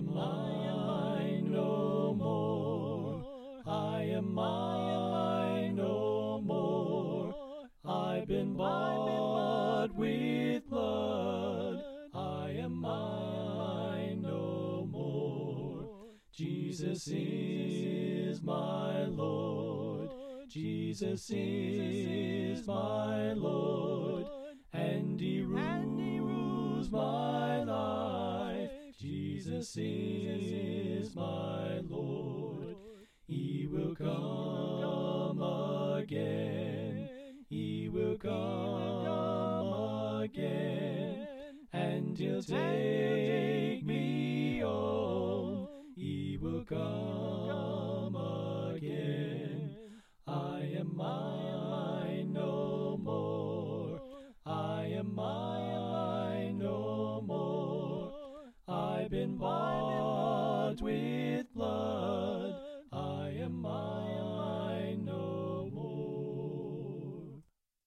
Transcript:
am mine no more. I am mine no more. I've been bought with blood. I am mine no more. Jesus is my Lord. Jesus is my Lord. And He rules my life. Jesus is my Lord. He will come again. He will come again. And He'll take me home. He will come again. I am mine no more. I am mine no more. I've been bought with